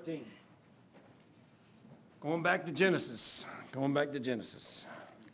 13. Going back to Genesis. Going back to Genesis.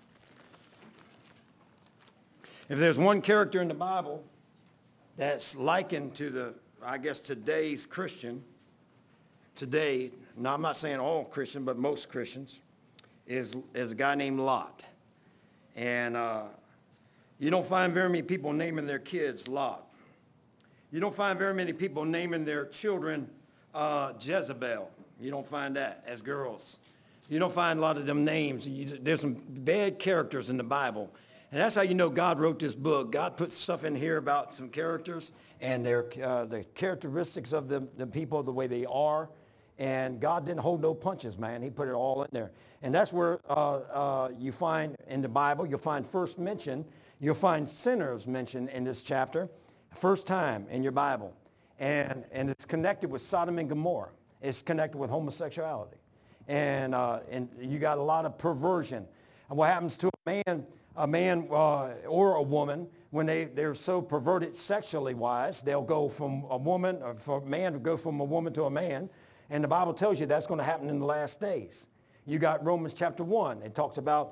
If there's one character in the Bible that's likened to today's Christian, today, now I'm not saying all Christian, but most Christians, is a guy named Lot. And you don't find very many people naming their kids Lot. You don't find very many people naming their children Jezebel. You don't find that as girls. You don't find a lot of them names. There's some bad characters in the Bible. And that's how you know God wrote this book. God put stuff in here about some characters and the characteristics of the people, the way they are. And God didn't hold no punches, man. He put it all in there. And that's where you find in the Bible, you'll find first mention, you'll find sinners mentioned in this chapter, first time in your Bible. And it's connected with Sodom and Gomorrah. It's connected with homosexuality. And you got a lot of perversion. And what happens to a man or a woman when they're so perverted sexually wise, they'll go from a woman, or for a man to go from a woman to a man. And the Bible tells you that's going to happen in the last days. You got Romans chapter 1. It talks about,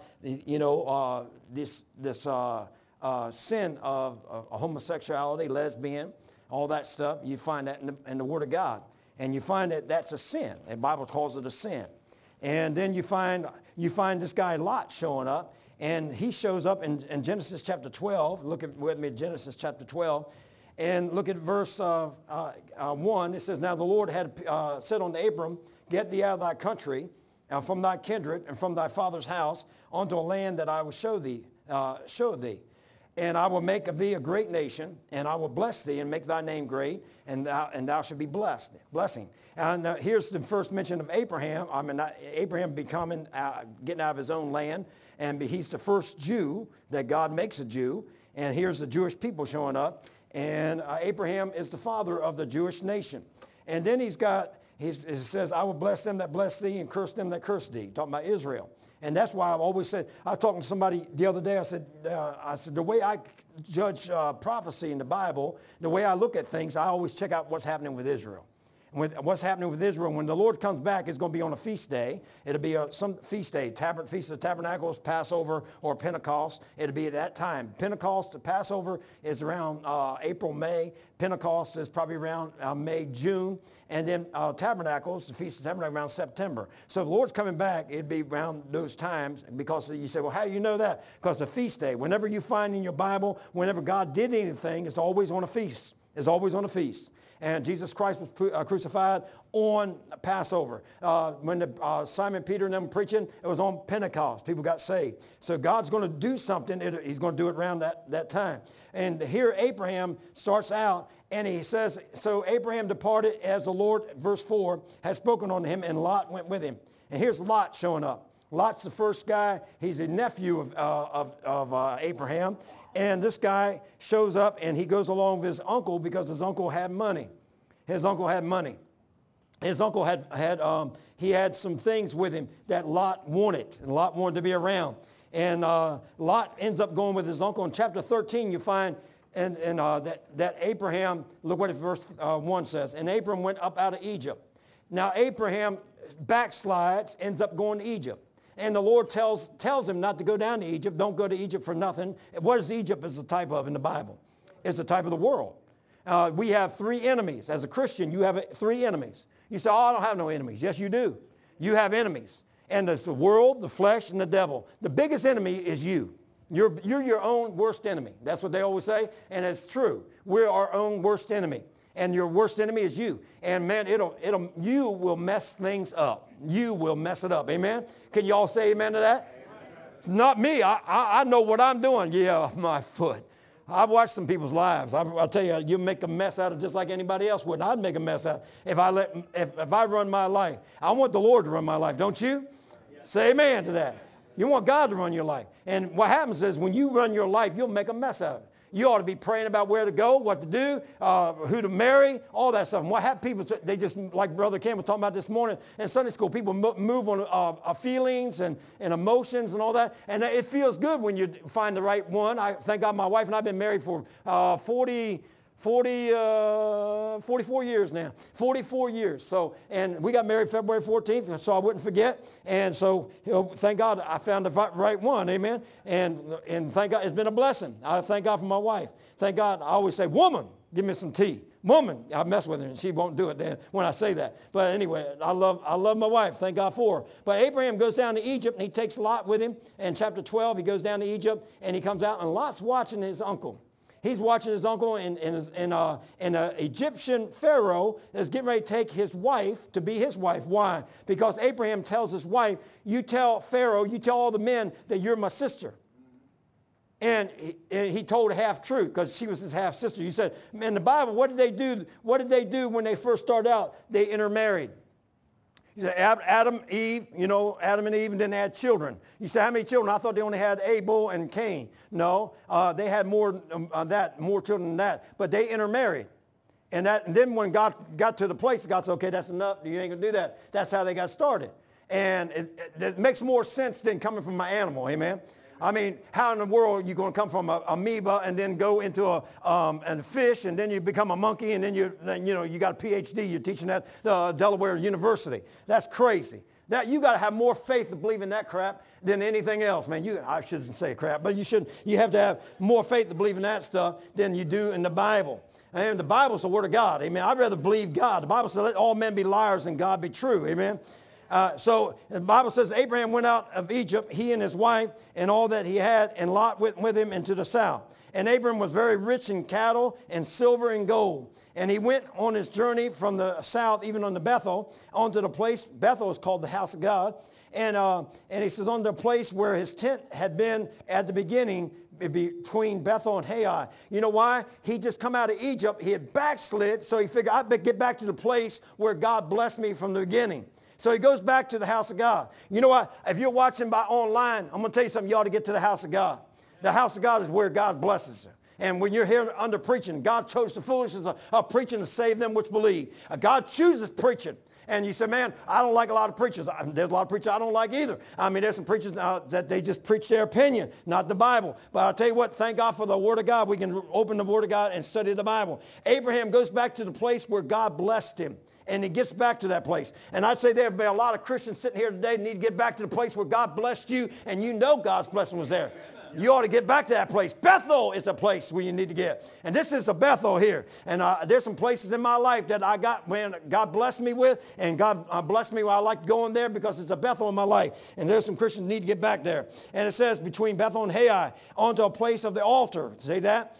this sin of homosexuality, lesbian, all that stuff. You find that in the Word of God. And you find that that's a sin. The Bible calls it a sin. And then you find this guy Lot showing up. And he shows up in Genesis chapter 12. Look with me at Genesis chapter 12. And look at verse 1. It says, Now the Lord had said unto Abram, Get thee out of thy country, from thy kindred, and from thy father's house, unto a land that I will show thee. And I will make of thee a great nation, and I will bless thee, and make thy name great, and thou shalt be blessed. Blessing. And here's the first mention of Abraham. Abraham getting out of his own land, and he's the first Jew that God makes a Jew. And here's the Jewish people showing up. And Abraham is the father of the Jewish nation. And then he says, I will bless them that bless thee and curse them that curse thee. Talking about Israel. And that's why I've always said, I was talking to somebody the other day, I said, the way I judge prophecy in the Bible, the way I look at things, I always check out what's happening with Israel. What's happening with Israel, when the Lord comes back, it's going to be on a feast day. It'll be some feast day, Feast of Tabernacles, Passover, or Pentecost. It'll be at that time. Pentecost, Passover is around April, May. Pentecost is probably around May, June. And then Tabernacles, the Feast of Tabernacles, around September. So if the Lord's coming back, it'd be around those times, because you say, well, how do you know that? Because the feast day, whenever you find in your Bible, whenever God did anything, it's always on a feast. It's always on a feast. And Jesus Christ was crucified on Passover. When Simon Peter and them preaching, it was on Pentecost. People got saved. So God's going to do something. He's going to do it around that time. And here Abraham starts out, and he says, so Abraham departed as the Lord, verse 4, has spoken unto him, and Lot went with him. And here's Lot showing up. Lot's the first guy. He's a nephew of Abraham. And this guy shows up, and he goes along with his uncle because his uncle had money. His uncle had money. His uncle had some things with him that Lot wanted, and Lot wanted to be around. And Lot ends up going with his uncle. In chapter 13, you find that Abraham, look what verse 1 says, and Abram went up out of Egypt. Now Abraham backslides, ends up going to Egypt. And the Lord tells him not to go down to Egypt. Don't go to Egypt for nothing. What is Egypt as a type of in the Bible? It's a type of the world. We have three enemies. As a Christian, you have three enemies. You say, I don't have no enemies. Yes, you do. You have enemies. And it's the world, the flesh, and the devil. The biggest enemy is you. You're your own worst enemy. That's what they always say. And it's true. We're our own worst enemy. And your worst enemy is you. And man, you will mess things up. You will mess it up. Amen? Can you all say amen to that? Amen. Not me. I know what I'm doing. Yeah, my foot. I've watched some people's lives. I'll tell you, you make a mess out of just like anybody else would. I'd make a mess out if I run my life. I want the Lord to run my life, don't you? Yes. Say amen to that. You want God to run your life. And what happens is when you run your life, you'll make a mess out of it. You ought to be praying about where to go, what to do, who to marry, all that stuff. And what happens, people, they just, like Brother Ken was talking about this morning in Sunday school, people move on feelings and emotions and all that. And it feels good when you find the right one. I thank God my wife and I have been married for 40 44 years now. 44 years. So, and we got married February 14th, so I wouldn't forget. And so, thank God I found the right one. Amen. And thank God it's been a blessing. I thank God for my wife. Thank God. I always say, woman, give me some tea. Woman, I mess with her and she won't do it then when I say that. But anyway, I love my wife. Thank God for her. But Abraham goes down to Egypt and he takes Lot with him. And chapter 12, he goes down to Egypt and he comes out and Lot's watching his uncle. He's watching his uncle and an Egyptian Pharaoh is getting ready to take his wife to be his wife. Why? Because Abraham tells his wife, you tell Pharaoh, you tell all the men that you're my sister. And he told half truth because she was his half sister. He said, in the Bible, what did they do? What did they do when they first started out? They intermarried. He said, Adam, Eve, Adam and Eve, and then they had children. You say, how many children? I thought they only had Abel and Cain. No, they had more children than that. But they intermarried. And then when God got to the place, God said, okay, that's enough. You ain't going to do that. That's how they got started. And it makes more sense than coming from an animal. Amen. I mean, how in the world are you going to come from an amoeba and then go into a fish and then you become a monkey and then you got a PhD. You're teaching at Delaware University. That's crazy. That you got to have more faith to believe in that crap than anything else, man. I shouldn't say crap, but you have to have more faith to believe in that stuff than you do in the Bible. And the Bible's the Word of God. Amen. I'd rather believe God. The Bible says, let all men be liars and God be true. Amen. So the Bible says Abraham went out of Egypt, he and his wife and all that he had, and Lot went with him into the south. And Abraham was very rich in cattle and silver and gold. And he went on his journey from the south, even on the Bethel, onto the place, Bethel is called the house of God. And he says on the place where his tent had been at the beginning, between Bethel and Hai. You know why? He just come out of Egypt. He had backslid, so he figured, I better get back to the place where God blessed me from the beginning. So he goes back to the house of God. You know what? If you're watching by online, I'm going to tell you something. You ought to get to the house of God. The house of God is where God blesses you. And when you're here under preaching, God chose the foolishness of preaching to save them which believe. God chooses preaching. And you say, man, I don't like a lot of preachers. There's a lot of preachers I don't like either. I mean, there's some preachers that they just preach their opinion, not the Bible. But I'll tell you what, thank God for the Word of God. We can open the Word of God and study the Bible. Abraham goes back to the place where God blessed him. And he gets back to that place. And I'd say there'd be a lot of Christians sitting here today that need to get back to the place where God blessed you and you know God's blessing was there. You ought to get back to that place. Bethel is a place where you need to get. And this is a Bethel here. And there's some places in my life that I got when God blessed me with. And God blessed me where I like going there because it's a Bethel in my life. And there's some Christians that need to get back there. And it says between Bethel and Hai, onto a place of the altar. See that?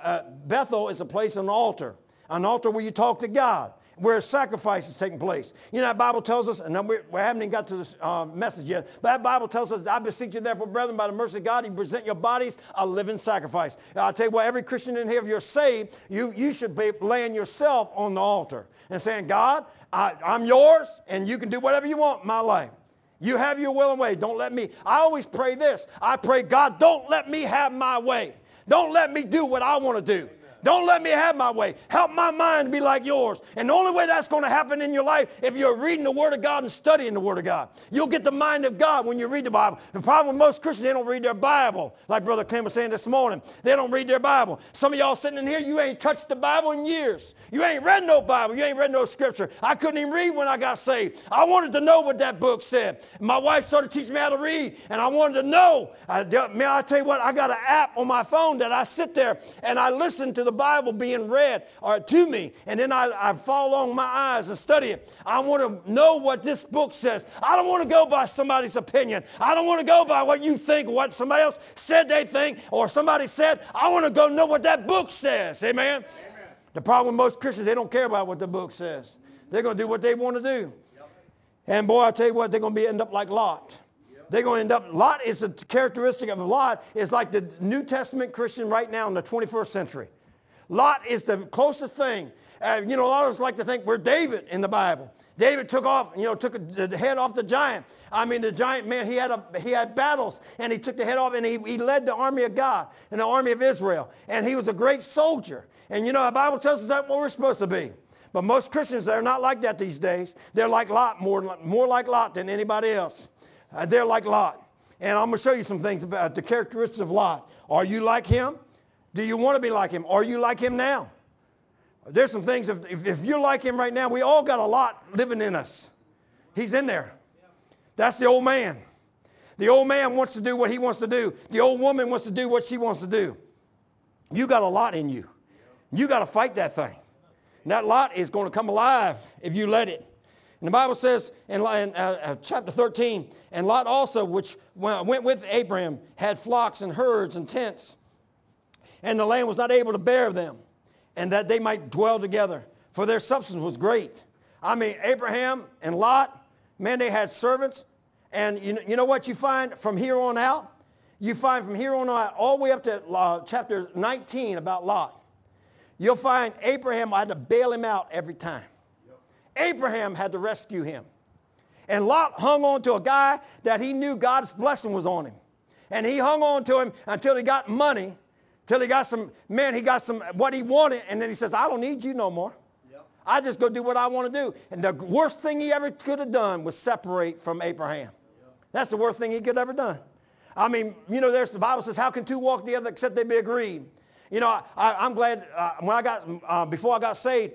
Bethel is a place of an altar where you talk to God, where sacrifice is taking place. You know, that Bible tells us, and we haven't even got to this message yet, but that Bible tells us, I beseech you therefore, brethren, by the mercy of God, you present your bodies a living sacrifice. I'll tell you what, every Christian in here, if you're saved, you should be laying yourself on the altar and saying, God, I'm yours, and you can do whatever you want in my life. You have your will and way. Don't let me. I always pray this. I pray, God, don't let me have my way. Don't let me do what I want to do. Don't let me have my way. Help my mind be like yours. And the only way that's going to happen in your life, if you're reading the Word of God and studying the Word of God. You'll get the mind of God when you read the Bible. The problem with most Christians, they don't read their Bible. Like Brother Clem was saying this morning. They don't read their Bible. Some of y'all sitting in here, you ain't touched the Bible in years. You ain't read no Bible. You ain't read no Scripture. I couldn't even read when I got saved. I wanted to know what that book said. My wife started teaching me how to read, and I wanted to know. Man, I tell you what, I got an app on my phone that I sit there, and I listen to the Bible being read to me, and then I follow along my eyes and study it. I want to know what this book says. I don't want to go by somebody's opinion. I don't want to go by what you think, what somebody else said they think, or somebody said. I want to go know what that book says. Amen? Amen. The problem with most Christians, they don't care about what the book says. They're going to do what they want to do. And boy, I tell you what, they're going to end up like Lot. They're going to end up, Lot is a characteristic of Lot, is like the New Testament Christian right now in the 21st century. Lot is the closest thing. A lot of us like to think we're David in the Bible. David took the head off the giant. I mean, the giant, man, he had battles, and he took the head off, and he led the army of God and the army of Israel. And he was a great soldier. And the Bible tells us that's what we're supposed to be. But most Christians, they're not like that these days. They're like Lot, more like Lot than anybody else. They're like Lot. And I'm going to show you some things about the characteristics of Lot. Are you like him? Do you want to be like him? Are you like him now? There's some things, if you're like him right now, we all got a lot living in us. He's in there. That's the old man. The old man wants to do what he wants to do. The old woman wants to do what she wants to do. You got a lot in you. You got to fight that thing. And that lot is going to come alive if you let it. And the Bible says in chapter 13, and Lot also, which went with Abraham, had flocks and herds and tents, and the land was not able to bear them, and that they might dwell together, for their substance was great. I mean, Abraham and Lot, man, they had servants. And you know what you find from here on out? You find from here on out all the way up to chapter 19 about Lot. You'll find Abraham had to bail him out every time. Abraham had to rescue him. And Lot hung on to a guy that he knew God's blessing was on him. And he hung on to him until he got money, till he got some what he wanted, and then he says, I don't need you no more. I just go do what I want to do. And the worst thing he ever could have done was separate from Abraham. That's the worst thing he could have ever done. I mean, you know, the Bible says, how can two walk together except they be agreed? You know, I'm glad before I got saved,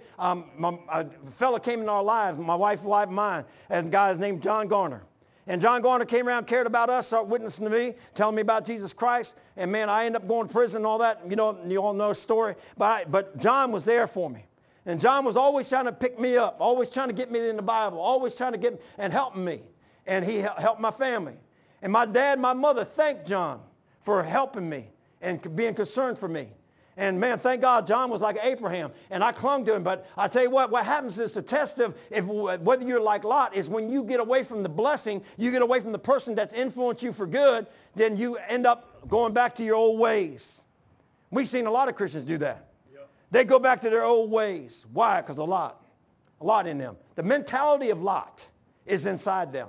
a fella came in our lives, my wife's life and mine, and a guy is named John Garner. And John Garner came around, cared about us, started witnessing to me, telling me about Jesus Christ. And man, I ended up going to prison and all that. You know, you all know the story. But John was there for me. And John was always trying to pick me up, always trying to get me in the Bible, always trying to get me and helping me. And he helped my family. And my dad and my mother thanked John for helping me and being concerned for me. And man, thank God John was like Abraham, and I clung to him. But I tell you what happens is the test of whether you're like Lot is when you get away from the blessing, you get away from the person that's influenced you for good, then you end up going back to your old ways. We've seen a lot of Christians do that. Yep. They go back to their old ways. Why? Because a lot in them. The mentality of Lot is inside them.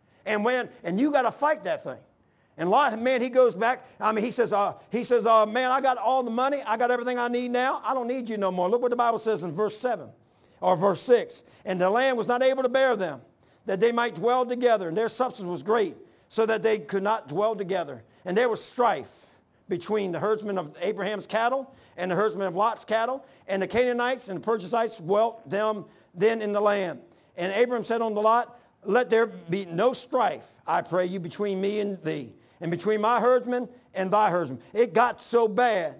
And you got to fight that thing. And Lot, man, he goes back. I mean, he says, man, I got all the money. I got everything I need now. I don't need you no more. Look what the Bible says in verse 7 or verse 6. And the land was not able to bear them, that they might dwell together. And their substance was great, so that they could not dwell together. And there was strife between the herdsmen of Abraham's cattle and the herdsmen of Lot's cattle. And the Canaanites and the Perizzites dwelt them then in the land. And Abraham said unto Lot, let there be no strife, I pray you, between me and thee, and between my herdsmen and thy herdsmen. It got so bad.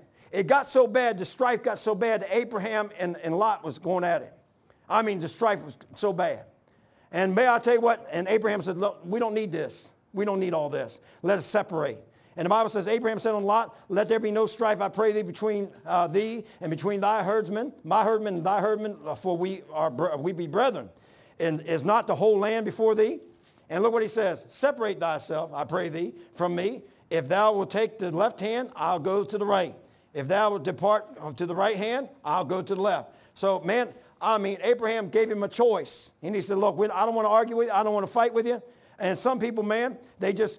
The strife got so bad that Abraham and Lot was going at it. I mean, the strife was so bad. And may I tell you what? And Abraham said, look, we don't need this. We don't need all this. Let us separate. And the Bible says, Abraham said unto Lot, let there be no strife, I pray thee, between thee and between thy herdsmen, my herdmen and thy herdmen, for we be brethren. And is not the whole land before thee? And look what he says. Separate thyself, I pray thee, from me. If thou wilt take the left hand, I'll go to the right. If thou wilt depart to the right hand, I'll go to the left. So, man, I mean, Abraham gave him a choice. And he said, look, I don't want to argue with you. I don't want to fight with you. And some people, man, they just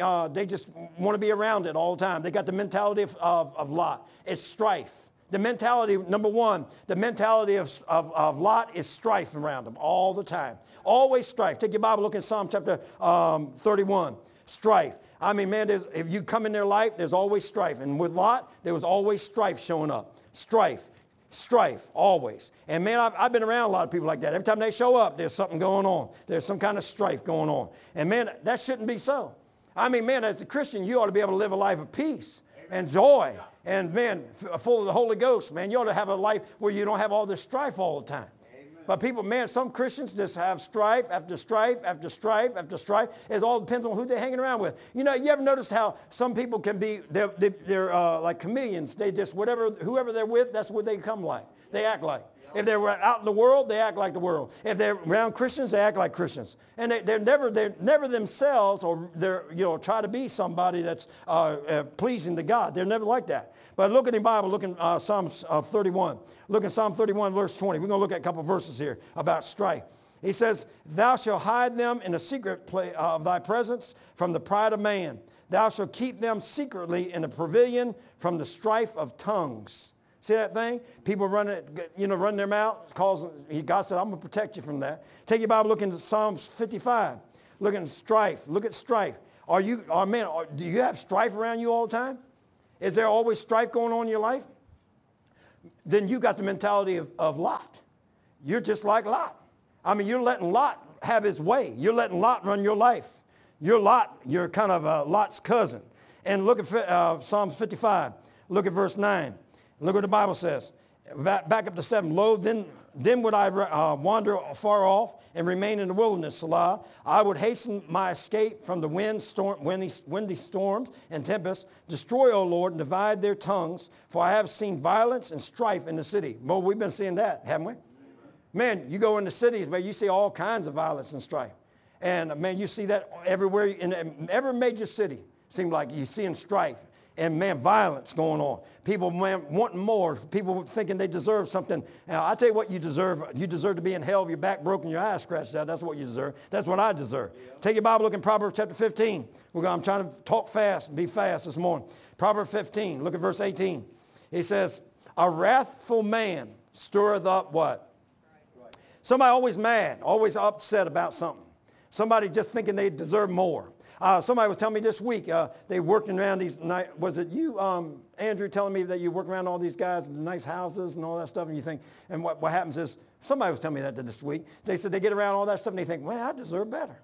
want to be around it all the time. They got the mentality of Lot. It's strife. The mentality, number one, the mentality of Lot is strife around him all the time. Always strife. Take your Bible, look in Psalm chapter 31. Strife. I mean, man, if you come in their life, there's always strife. And with Lot, there was always strife showing up. Strife, always. And man, I've been around a lot of people like that. Every time they show up, there's something going on. There's some kind of strife going on. And man, that shouldn't be so. I mean, man, as a Christian, you ought to be able to live a life of peace and joy. And man, full of the Holy Ghost, man, you ought to have a life where you don't have all this strife all the time. Amen. But people, man, some Christians just have strife after strife after strife after strife. It all depends on who they're hanging around with. You know, you ever notice how some people can be, they're like chameleons. They just, whoever they're with, that's what they come like. They act like. If they're out in the world, they act like the world. If they're around Christians, they act like Christians. And they're never themselves, or try to be somebody that's pleasing to God. They're never like that. But look at the Bible, look in Psalm 31. Look in Psalm 31, verse 20. We're going to look at a couple of verses here about strife. He says, thou shalt hide them in the secret place of thy presence from the pride of man. Thou shalt keep them secretly in the pavilion from the strife of tongues. See that thing? People run their mouth. God said, I'm going to protect you from that. Take your Bible, look into Psalms 55. Look at strife. Look at strife. Do you have strife around you all the time? Is there always strife going on in your life? then you got the mentality of Lot. You're just like Lot. I mean, you're letting Lot have his way. You're letting Lot run your life. You're Lot. You're kind of Lot's cousin. And look at Psalms 55. Look at verse 9. Look what the Bible says. Back up to 7. Lo, then would I wander far off and remain in the wilderness, Salah. I would hasten my escape from the windy storms and tempests. Destroy, O Lord, and divide their tongues, for I have seen violence and strife in the city. Well, we've been seeing that, haven't we? Man, you go into cities, man, you see all kinds of violence and strife. And, man, you see that everywhere. In every major city, seems like you're seeing strife. And, man, violence going on. People, man, wanting more. People thinking they deserve something. Now, I tell you what you deserve. You deserve to be in hell with your back broken, your eye scratched out. That's what you deserve. That's what I deserve. Yeah. Take your Bible, look in Proverbs chapter 15. I'm trying to talk fast and be fast this morning. Proverbs 15, look at verse 18. He says, a wrathful man stirreth up what? Right. Somebody always mad, always upset about something. Somebody just thinking they deserve more. Somebody was telling me this week, they working around these, was it you, Andrew, telling me that you work around all these guys in nice houses and all that stuff, and you think, and what happens is, somebody was telling me that this week, they said they get around all that stuff and they think, well, I deserve better.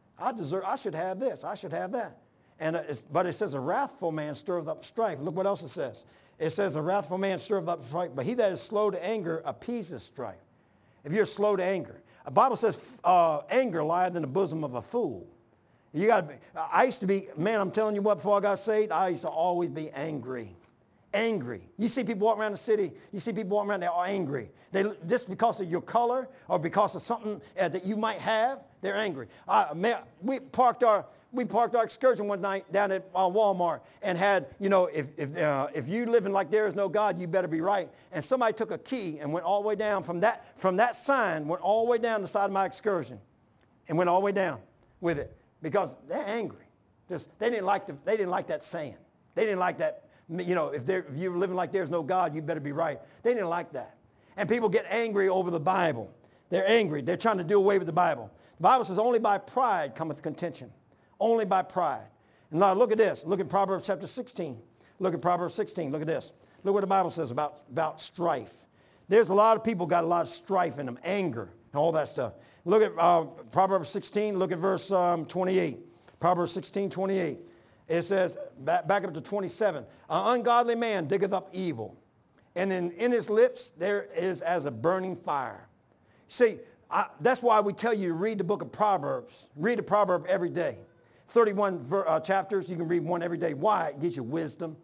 I should have this, I should have that. And but it says a wrathful man stirreth up strife. Look what else it says. It says a wrathful man stirreth up strife, but he that is slow to anger appeases strife. If you're slow to anger. The Bible says anger lieth in the bosom of a fool. You got to be. I used to be, man, I'm telling you what, before I got saved, I used to always be angry. Angry. You see people walking around the city, you see people walking around, they're all angry. Just because of your color or because of something that you might have, they're angry. Man, we parked our excursion one night down at Walmart and had, you know, if you living like there is no God, you better be right. And somebody took a key and went all the way down from that sign, went all the way down the side of my excursion and went all the way down with it. Because they're angry. They didn't like that saying. They didn't like that, you know, if you're living like there's no God, you better be right. They didn't like that. And people get angry over the Bible. They're angry. They're trying to do away with the Bible. The Bible says only by pride cometh contention. Only by pride. And now look at this. Look at Proverbs chapter 16. Look at Proverbs 16. Look at this. Look what the Bible says about strife. There's a lot of people got a lot of strife in them, anger, and all that stuff. Look at Proverbs 16. Look at verse 28. Proverbs 16, 28. It says, back up to 27. An ungodly man diggeth up evil, and in his lips there is as a burning fire. See, that's why we tell you to read the book of Proverbs. Read a proverb every day. 31 chapters. You can read one every day. Why? It gives you wisdom.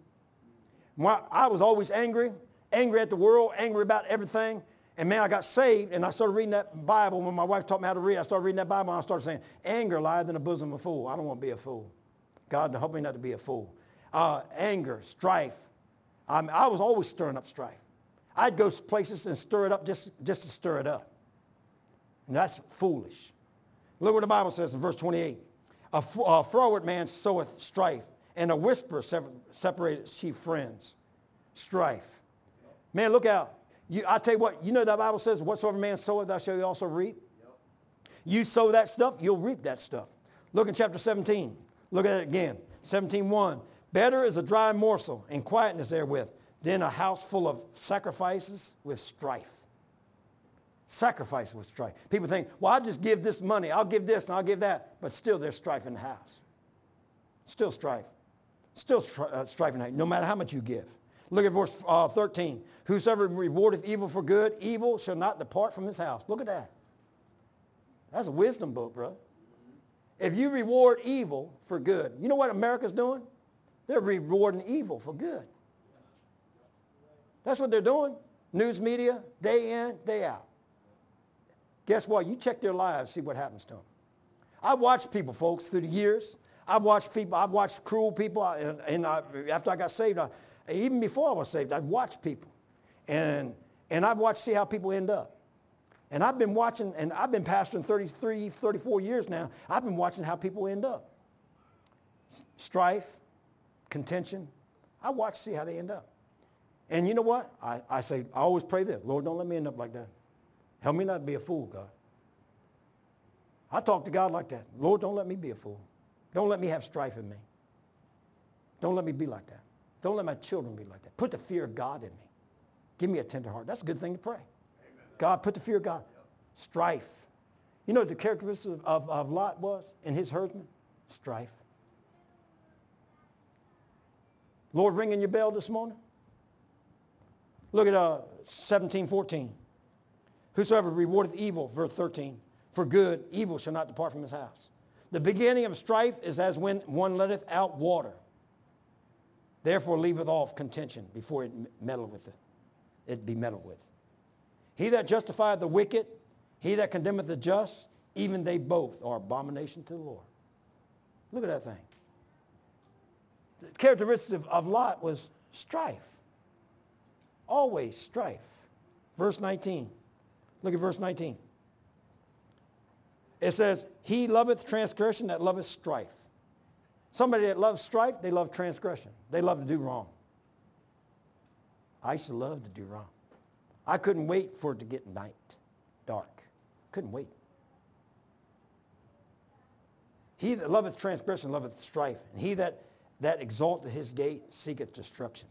I was always angry at the world, angry about everything. And man, I got saved and I started reading that Bible. When my wife taught me how to read, I started reading that Bible and I started saying, anger lieth in the bosom of a fool. I don't want to be a fool. God, help me not to be a fool. Anger, strife. I was always stirring up strife. I'd go places and stir it up just to stir it up. And that's foolish. Look what the Bible says in verse 28. A froward man soweth strife, and a whisperer separateth chief friends. Strife. Man, look out. I tell you what, you know that Bible says, whatsoever man soweth, thou shalt also reap. Yep. You sow that stuff, you'll reap that stuff. Look in chapter 17. Look at it again. 17:1. Better is a dry morsel and quietness therewith than a house full of sacrifices with strife. Sacrifices with strife. People think, well, I'll just give this money. I'll give this and I'll give that. But still there's strife in the house. Still strife. Still strife in the house, no matter how much you give. Look at verse 13. Whosoever rewardeth evil for good, evil shall not depart from his house. Look at that. That's a wisdom book, bro. If you reward evil for good, you know what America's doing? They're rewarding evil for good. That's what they're doing. News media, day in, day out. Guess what? You check their lives, see what happens to them. I've watched people, folks, through the years. I've watched cruel people, and after I got saved, even before I was saved, I'd watch people. And I'd see how people end up. And I've been watching, and I've been pastoring 33, 34 years now. I've been watching how people end up. Strife, contention. I watch, see how they end up. And you know what? I always pray this. Lord, don't let me end up like that. Help me not to be a fool, God. I talk to God like that. Lord, don't let me be a fool. Don't let me have strife in me. Don't let me be like that. Don't let my children be like that. Put the fear of God in me. Give me a tender heart. That's a good thing to pray. Amen. God, put the fear of God. Yep. Strife. You know what the characteristic of Lot was and his herdsmen? Strife. Lord ringing your bell this morning? Look at 17:14. Whosoever rewardeth evil, verse 13, for good, evil shall not depart from his house. The beginning of strife is as when one letteth out water. Therefore leaveth off contention before it meddle with it. It be meddled with. He that justifieth the wicked, he that condemneth the just, even they both are abomination to the Lord. Look at that thing. The characteristic of Lot was strife. Always strife. Verse 19. Look at verse 19. It says, he loveth transgression that loveth strife. Somebody that loves strife, they love transgression. They love to do wrong. I used to love to do wrong. I couldn't wait for it to get night, dark. Couldn't wait. He that loveth transgression loveth strife, and he that exalteth his gate seeketh destruction.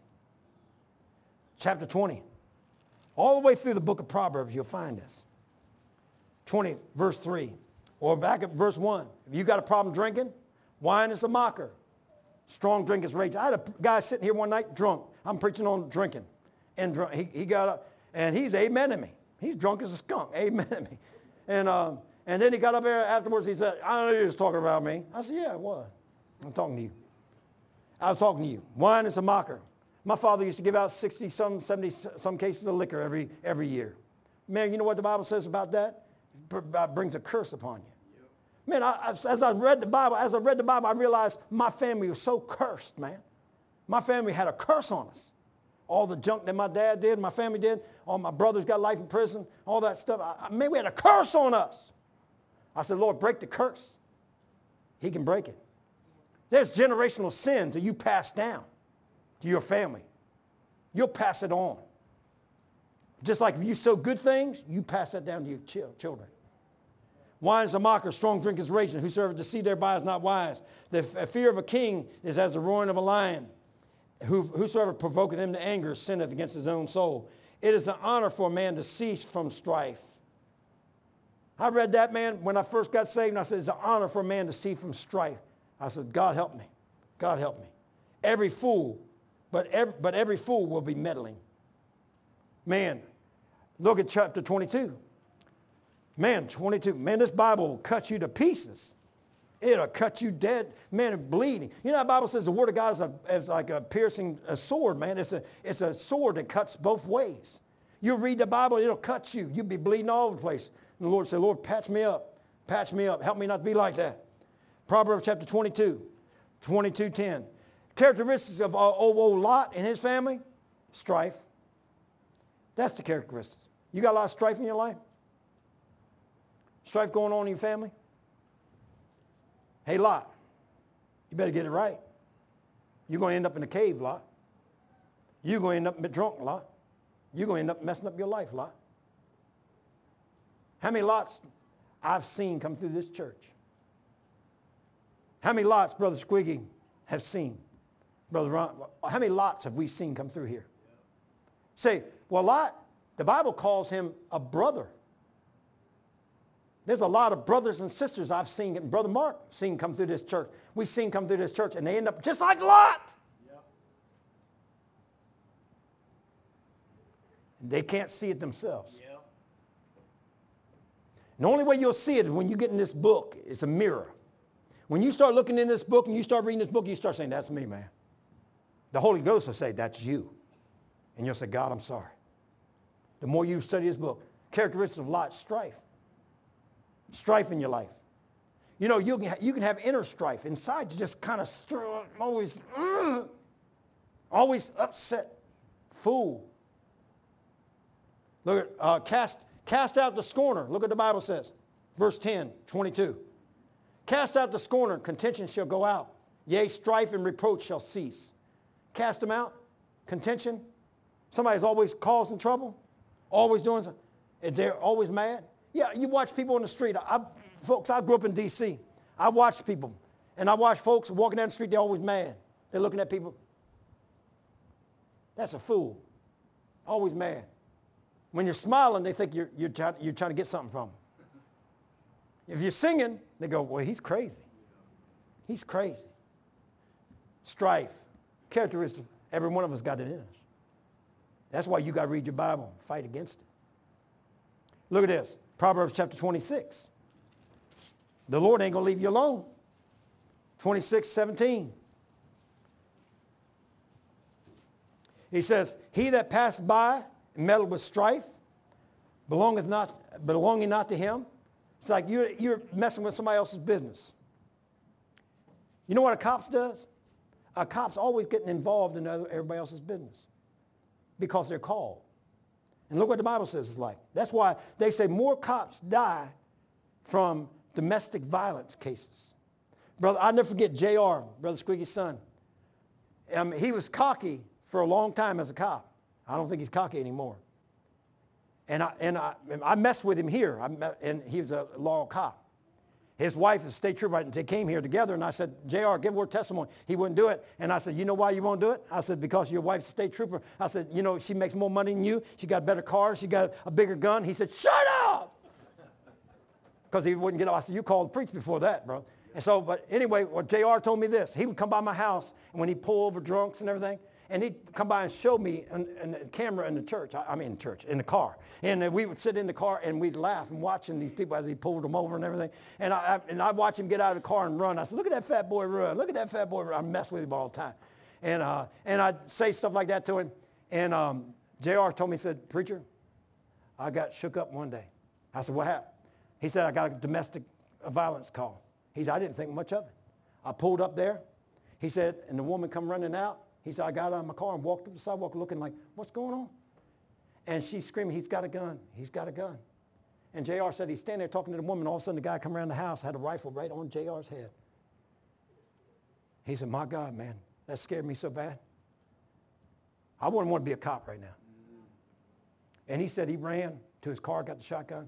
Chapter 20. All the way through the book of Proverbs, you'll find this. 20, verse 3. Or back at verse 1. If you got a problem drinking, wine is a mocker. Strong drink is rage. I had a guy sitting here one night drunk. I'm preaching on drinking. And he got up, and he's amen to me. He's drunk as a skunk. Amen to me. And then he got up there afterwards. He said, I know you was talking about me. I said, yeah, I was. I'm talking to you. I was talking to you. Wine is a mocker. My father used to give out 60, 70 cases of liquor every year. Man, you know what the Bible says about that? It brings a curse upon you. Man, as I read the Bible, I realized my family was so cursed, man. My family had a curse on us. All the junk that my dad did, my family did, all my brothers got life in prison, all that stuff. Man, we had a curse on us. I said, Lord, break the curse. He can break it. There's generational sins that you pass down to your family. You'll pass it on. Just like if you sow good things, you pass that down to your children. Wine is a mocker, strong drink is raging. Whosoever deceived thereby is not wise. The fear of a king is as the roaring of a lion. Whosoever provoketh him to anger sinneth against his own soul. It is an honor for a man to cease from strife. I read that, man, when I first got saved, and I said, it's an honor for a man to cease from strife. I said, God help me. God help me. Every fool, but every fool will be meddling. Man, look at chapter 22. Man, 22. Man, this Bible will cut you to pieces. It'll cut you dead, man, bleeding. You know, the Bible says the Word of God is like a piercing sword, man. It's a sword that cuts both ways. You read the Bible, it'll cut you. You'll be bleeding all over the place. And the Lord said, Lord, patch me up. Patch me up. Help me not to be like that. Proverbs chapter 22, 22:10. Characteristics of old Lot and his family, strife. That's the characteristics. You got a lot of strife in your life? Strife going on in your family? Hey, Lot, you better get it right. You're going to end up in a cave, Lot. You're going to end up drunk, Lot. You're going to end up messing up your life, Lot. How many Lots I've seen come through this church? How many Lots Brother Squiggy have seen? Brother Ron, how many Lots have we seen come through here? Say, well, Lot, the Bible calls him a brother. There's a lot of brothers and sisters I've seen, and Brother Mark seen come through this church. We've seen come through this church, and they end up just like Lot. Yep. They can't see it themselves. Yep. The only way you'll see it is when you get in this book. It's a mirror. When you start looking in this book and you start reading this book, you start saying, that's me, man. The Holy Ghost will say, that's you. And you'll say, God, I'm sorry. The more you study this book, characteristics of Lot, strife. Strife in your life. You know, you can have inner strife. Inside, you just kind of always upset, fool. Look at, cast out the scorner. Look what the Bible says. Verse 10, 22. Cast out the scorner, contention shall go out. Yea, strife and reproach shall cease. Cast them out, contention. Somebody's always causing trouble, always doing something. They're always mad. Yeah, you watch people on the street. Folks, I grew up in D.C. I watched people, and I watch folks walking down the street, they're always mad. They're looking at people. That's a fool. Always mad. When you're smiling, they think you're trying to get something from them. If you're singing, they go, well, he's crazy. He's crazy. Strife. Characteristic. Every one of us got it in us. That's why you got to read your Bible and fight against it. Look at this. Proverbs chapter 26. The Lord ain't going to leave you alone. 26:17. He says, he that passeth by and meddleth with strife, belonging not to him. It's like you're messing with somebody else's business. You know what a cop does? A cop's always getting involved in everybody else's business because they're called. And look what the Bible says it's like. That's why they say more cops die from domestic violence cases. Brother, I'll never forget J.R., Brother Squeaky's son. He was cocky for a long time as a cop. I don't think he's cocky anymore. And I messed with him here, and he was a loyal cop. His wife is a state trooper, and they came here together, and I said, J.R., give her testimony. He wouldn't do it. And I said, you know why you won't do it? I said, because your wife's a state trooper. I said, you know, she makes more money than you. She got better cars. She got a bigger gun. He said, shut up! Because he wouldn't get up. I said, you called to preach before that, bro. And so, but anyway, what J.R. told me this. He would come by my house, and when he'd pull over drunks and everything, and he'd come by and show me in the camera in the church, in the car. And we would sit in the car and we'd laugh and watching these people as he pulled them over and everything. And I'd watch him get out of the car and run. I said, look at that fat boy run. Look at that fat boy run. I mess with him all the time. And I'd say stuff like that to him. And J.R. told me, he said, preacher, I got shook up one day. I said, what happened? He said, I got a domestic violence call. He said, I didn't think much of it. I pulled up there. He said, and the woman come running out. He said, I got out of my car and walked up the sidewalk looking like, what's going on? And she's screaming, he's got a gun. He's got a gun. And J.R. said he's standing there talking to the woman. All of a sudden, the guy come around the house, had a rifle right on J.R.'s head. He said, my God, man, that scared me so bad. I wouldn't want to be a cop right now. And he said he ran to his car, got the shotgun.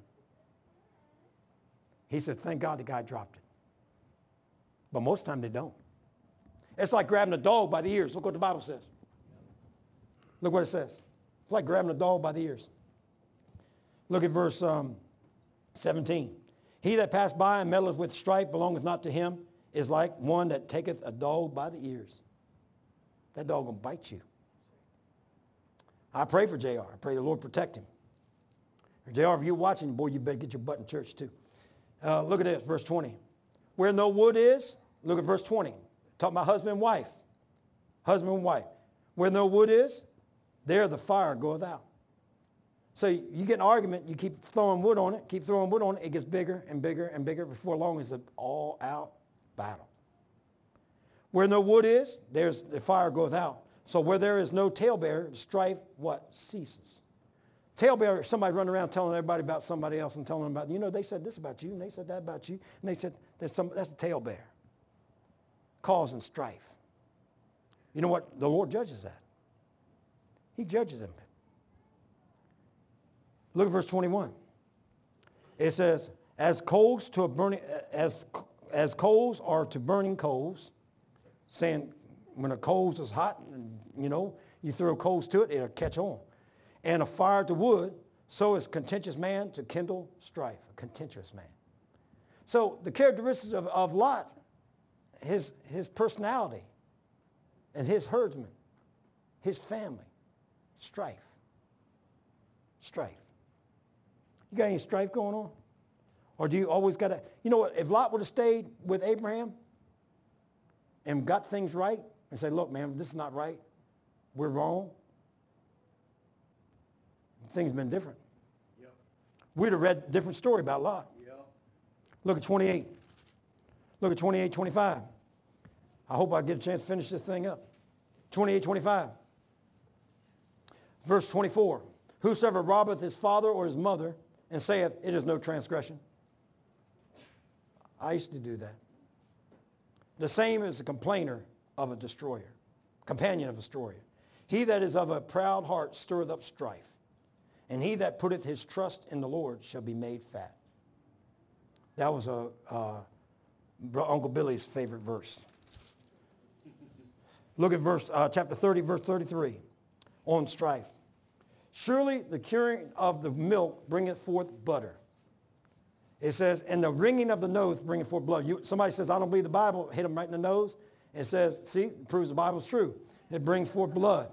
He said, thank God the guy dropped it. But most of the time they don't. It's like grabbing a dog by the ears. Look what the Bible says. Look what it says. It's like grabbing a dog by the ears. Look at verse 17. He that passed by and meddleth with strife belongeth not to him, is like one that taketh a dog by the ears. That dog will bite you. I pray for J.R. I pray the Lord protect him. J.R., if you're watching, boy, you better get your butt in church too. Look at this, verse 20. Where no wood is, look at verse 20. Talking about husband and wife. Husband and wife. Where no wood is, there the fire goeth out. So you get an argument, you keep throwing wood on it, it gets bigger and bigger and bigger. Before long, it's an all-out battle. Where no wood is, there's the fire goeth out. So where there is no talebearer, strife, what? Ceases. Talebearer, somebody running around telling everybody about somebody else and telling them about, you know, they said this about you, and they said that about you, and they said that's a talebearer. Causing strife. You know what? The Lord judges that. He judges them. Look at verse 21. It says, as coals are to burning coals, saying when a coals is hot, you know, you throw coals to it, it'll catch on. And a fire to wood, so is contentious man to kindle strife. A contentious man. So the characteristics of Lot, his personality and his herdsmen, his family, strife. Strife. You got any strife going on? Or do you always got to, you know what, if Lot would have stayed with Abraham and got things right and said, look, man, this is not right. We're wrong. Things have been different. Yep. We'd have read a different story about Lot. Yep. Look at 28. Look at 28, 25. I hope I get a chance to finish this thing up. 28, 25. Verse 24. Whosoever robbeth his father or his mother and saith, it is no transgression. I used to do that. The same is a complainer of a destroyer, companion of a destroyer. He that is of a proud heart stirreth up strife, and he that putteth his trust in the Lord shall be made fat. That was Uncle Billy's favorite verse. Look at chapter 30, verse 33, on strife. surely the curing of the milk bringeth forth butter. It says, and the wringing of the nose bringeth forth blood. Somebody says, I don't believe the Bible, hit them right in the nose. It says, see, it proves the Bible's true. It brings forth blood.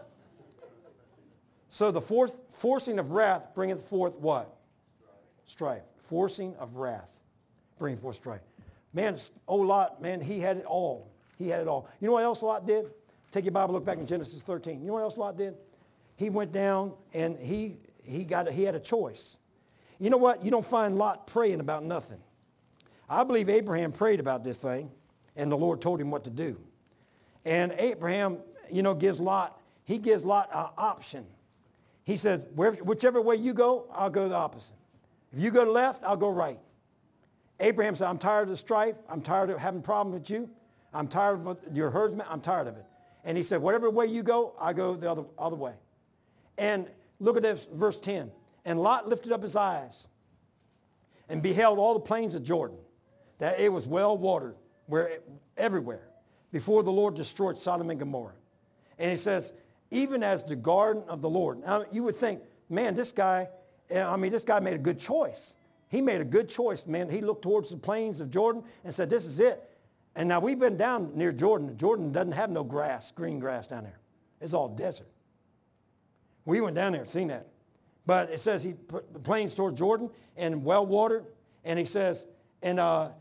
So the forcing of wrath bringeth forth what? Strife. Forcing of wrath bringeth forth strife. Man, old Lot, man, he had it all. He had it all. You know what else Lot did? Take your Bible, look back in Genesis 13. You know what else Lot did? He went down and he had a choice. You know what? You don't find Lot praying about nothing. I believe Abraham prayed about this thing, and the Lord told him what to do. And Abraham, gives Lot an option. He said, whichever way you go, I'll go the opposite. If you go to left, I'll go right. Abraham said, I'm tired of the strife. I'm tired of having problems with you. I'm tired of your herdsmen. I'm tired of it. And he said, whatever way you go, I go the other way. And look at this, verse 10. And Lot lifted up his eyes and beheld all the plains of Jordan, that it was well watered everywhere, before the Lord destroyed Sodom and Gomorrah. And he says, even as the garden of the Lord. Now you would think, man, this guy made a good choice. He made a good choice, man. He looked towards the plains of Jordan and said, this is it. And now we've been down near Jordan. Jordan doesn't have no grass, green grass down there. It's all desert. We went down there and seen that. But it says he put the plains toward Jordan and well watered. And he says, and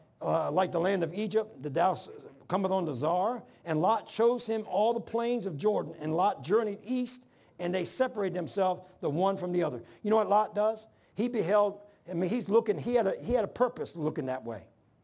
like the land of Egypt, the thou cometh on the Zar. And Lot chose him all the plains of Jordan. And Lot journeyed east, and they separated themselves the one from the other. You know what Lot does? He beheld, he's looking, he had a purpose looking that way.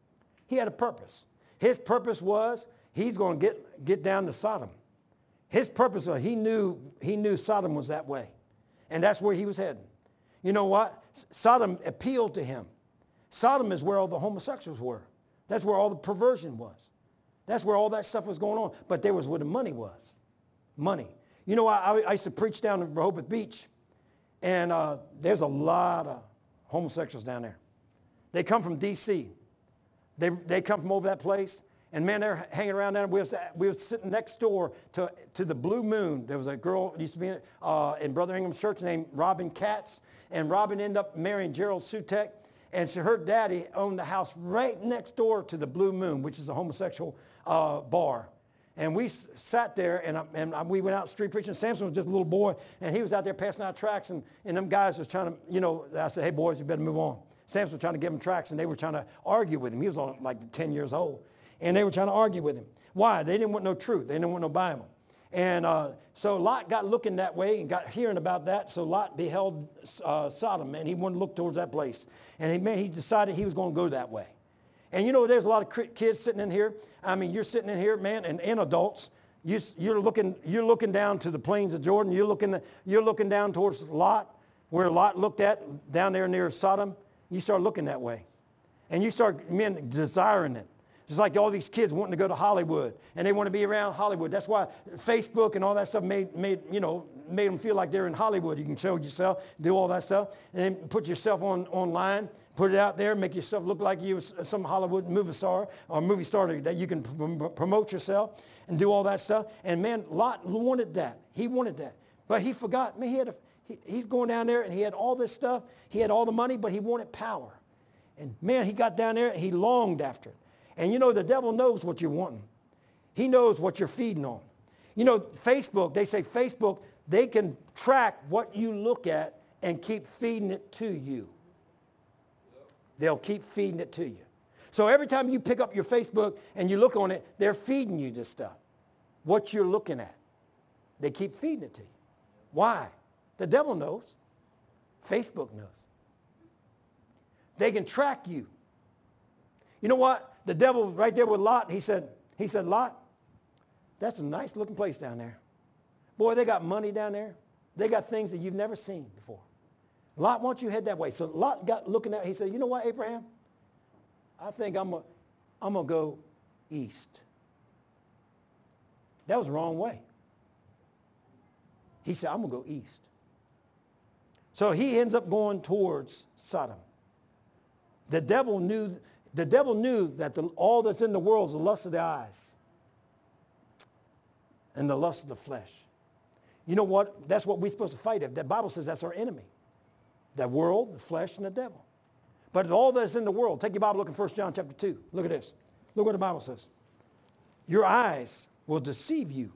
He had a purpose. His purpose was he's going to get down to Sodom. His purpose was he knew Sodom was that way. And that's where he was heading. You know what? Sodom appealed to him. Sodom is where all the homosexuals were. That's where all the perversion was. That's where all that stuff was going on. But there was where the money was. Money. You know, I used to preach down in Rehoboth Beach. And there's a lot of homosexuals down there. They come from D.C. They come from over that place. And man, they're hanging around there. We were sitting next door to the Blue Moon. There was a girl that used to be in Brother Ingram's church named Robin Katz. And Robin ended up marrying Gerald Sutek. And her daddy owned the house right next door to the Blue Moon, which is a homosexual bar. And we sat there, and we went out street preaching. Samson was just a little boy, and he was out there passing out tracts, and them guys was trying to, I said, hey, boys, you better move on. Samson was trying to give him tracts, and they were trying to argue with him. He was only like 10 years old. And they were trying to argue with him. Why? They didn't want no truth. They didn't want no Bible. And so Lot got looking that way and got hearing about that. So Lot beheld Sodom, man. He wanted to look towards that place. And he decided he was going to go that way. And you know, there's a lot of kids sitting in here. I mean, you're sitting in here, man, and adults. You're looking down to the plains of Jordan. You're looking down towards Lot, where Lot looked at, down there near Sodom. You start looking that way. And you start, men, desiring it. Just like all these kids wanting to go to Hollywood, and they want to be around Hollywood. That's why Facebook and all that stuff made them feel like they're in Hollywood. You can show yourself, do all that stuff, and then put yourself online, put it out there, make yourself look like you was some Hollywood movie star or movie star that you can promote yourself and do all that stuff. And man, Lot wanted that. He wanted that, but he forgot. Man, he's going down there, and he had all this stuff. He had all the money, but he wanted power. And man, he got down there, and he longed after it. And you know, the devil knows what you're wanting. He knows what you're feeding on. You know, Facebook, they say Facebook, they can track what you look at and keep feeding it to you. They'll keep feeding it to you. So every time you pick up your Facebook and you look on it, they're feeding you this stuff. What you're looking at. They keep feeding it to you. Why? The devil knows. Facebook knows. They can track you. You know what? The devil was right there with Lot. He said, Lot, that's a nice looking place down there. Boy, they got money down there. They got things that you've never seen before. Lot, why don't you head that way? So Lot got looking at it. He said, you know what, Abraham? I think I'm going to go east. That was the wrong way. He said, I'm going to go east. So he ends up going towards Sodom. The devil knew that all that's in the world is the lust of the eyes and the lust of the flesh. You know what? That's what we're supposed to fight. The Bible says that's our enemy. The world, the flesh, and the devil. But all that's in the world, take your Bible, look in 1 John chapter 2. Look at this. Look what the Bible says. Your eyes will deceive you.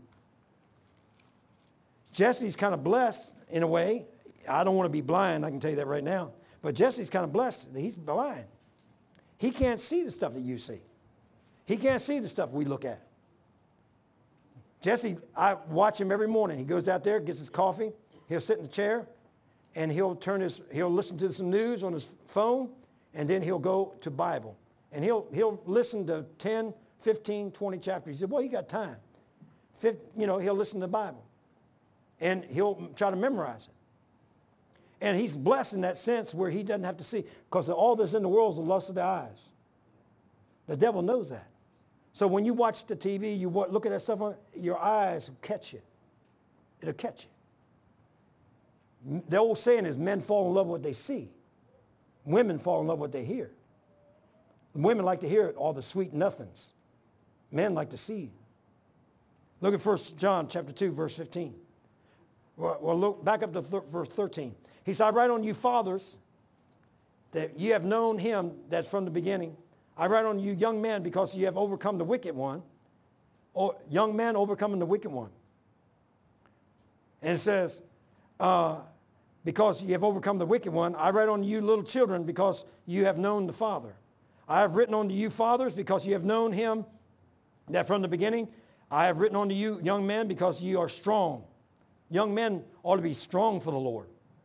Jesse's kind of blessed in a way. I don't want to be blind, I can tell you that right now. But Jesse's kind of blessed. He's blind. He can't see the stuff that you see. He can't see the stuff we look at. Jesse, I watch him every morning. He goes out there, gets his coffee. He'll sit in the chair, and he'll listen to some news on his phone, and then he'll go to Bible. And he'll listen to 10, 15, 20 chapters. He said, well, you got time. He'll listen to the Bible. And he'll try to memorize it. And he's blessed in that sense where he doesn't have to see, because all that's in the world is the lust of the eyes. The devil knows that. So when you watch the TV, you look at that stuff, your eyes will catch it. It'll catch you. The old saying is men fall in love with what they see. Women fall in love with what they hear. Women like to hear all the sweet nothings. Men like to see. Look at 1 John chapter 2, verse 15. Well, look back up to verse 13. He said, I write on you fathers that you have known him that's from the beginning. I write on you young men because you have overcome the wicked one. Or young men overcoming the wicked one. And it says, because you have overcome the wicked one, I write on you little children because you have known the Father. I have written unto you fathers because you have known him that from the beginning. I have written unto you young men because you are strong. Young men ought to be strong for the Lord.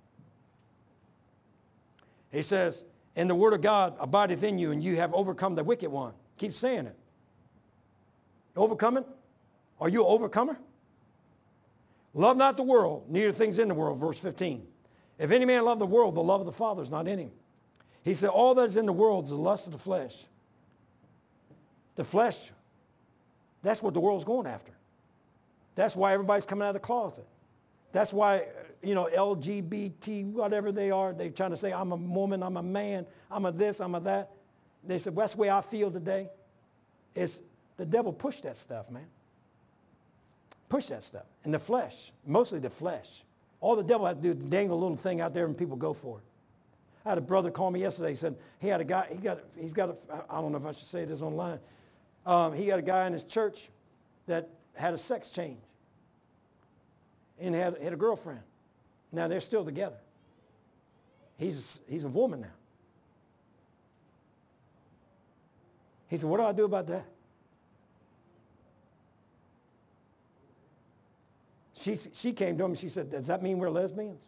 He says, and the word of God abideth in you, and you have overcome the wicked one. Keep saying it. Overcoming? Are you an overcomer? Love not the world, neither things in the world, verse 15. If any man love the world, the love of the Father is not in him. He said, all that is in the world is the lust of the flesh. The flesh, that's what the world's going after. That's why everybody's coming out of the closet. That's why, LGBT, whatever they are, they're trying to say, I'm a woman, I'm a man, I'm a this, I'm a that. They said, well, that's the way I feel today. It's the devil pushed that stuff, man. Push that stuff. And the flesh, mostly the flesh. All the devil had to do is dangle a little thing out there and people go for it. I had a brother call me yesterday. He said he had a guy, I don't know if I should say this online. He had a guy in his church that had a sex change. And had a girlfriend. Now they're still together. He's a woman now. He said, what do I do about that? She came to him and she said, does that mean we're lesbians?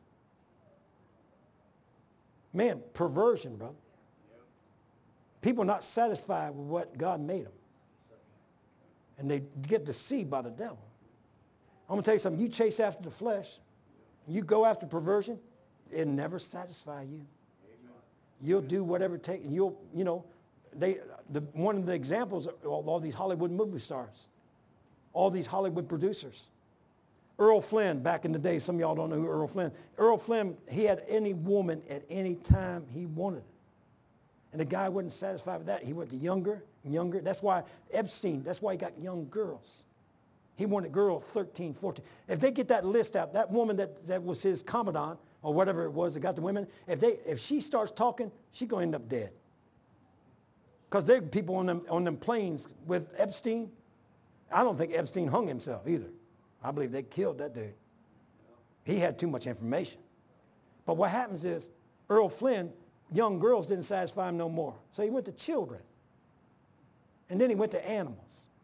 Man, perversion, brother. People are not satisfied with what God made them. And they get deceived by the devil. I'm going to tell you something. You chase after the flesh, you go after perversion, it'll never satisfy you. Amen. You'll do whatever it takes. And one of the examples of all these Hollywood movie stars, all these Hollywood producers. Earl Flynn, back in the day, some of y'all don't know who Earl Flynn. Earl Flynn, he had any woman at any time he wanted. And the guy wasn't satisfied with that. He went to younger and younger. That's why Epstein, that's why he got young girls. He wanted girls 13, 14. If they get that list out, that woman that was his commandant or whatever it was that got the women, if she starts talking, she's going to end up dead. Because there are people on them planes with Epstein. I don't think Epstein hung himself either. I believe they killed that dude. He had too much information. But what happens is Earl Flynn, young girls didn't satisfy him no more. So he went to children. And then he went to animals.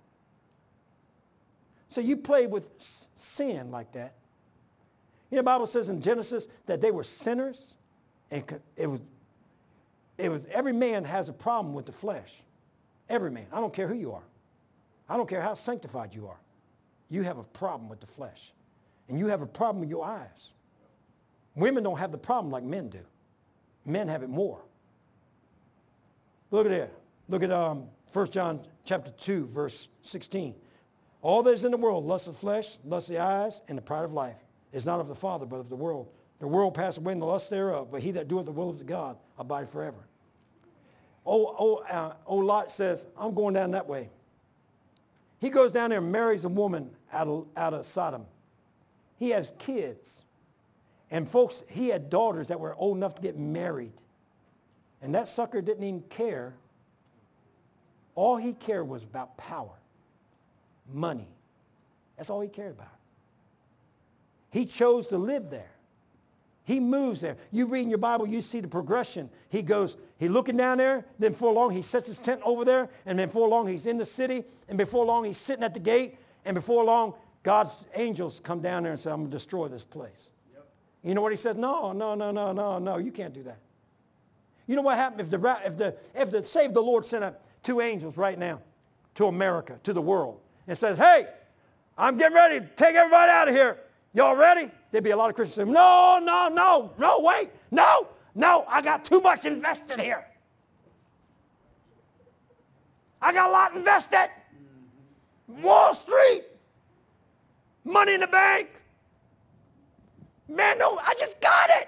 So you play with sin like that. The Bible says in Genesis that they were sinners. And it was every man has a problem with the flesh. Every man. I don't care who you are. I don't care how sanctified you are. You have a problem with the flesh. And you have a problem with your eyes. Women don't have the problem like men do. Men have it more. Look at that. Look at 1 John chapter 2, verse 16. All that is in the world, lust of the flesh, lust of the eyes, and the pride of life, is not of the Father, but of the world. The world passeth away in the lust thereof, but he that doeth the will of God abide forever. Lot says, I'm going down that way. He goes down there and marries a woman out of Sodom. He has kids. And folks, he had daughters that were old enough to get married. And that sucker didn't even care. All he cared was about power, money. That's all he cared about. He chose to live there. He moves there. You read in your Bible, you see the progression. He looking down there, then before long he sets his tent over there, and then before long he's in the city, and before long he's sitting at the gate, and before long God's angels come down there and say, I'm going to destroy this place. Yep. You know what he says? No, you can't do that. You know what happened if save the Lord sent up 2 angels right now to America, to the world, and says, hey, I'm getting ready to take everybody out of here. Y'all ready? There'd be a lot of Christians saying, no, wait, no, I got too much invested here. I got a lot invested. Wall Street, money in the bank. Man, no, I just got it.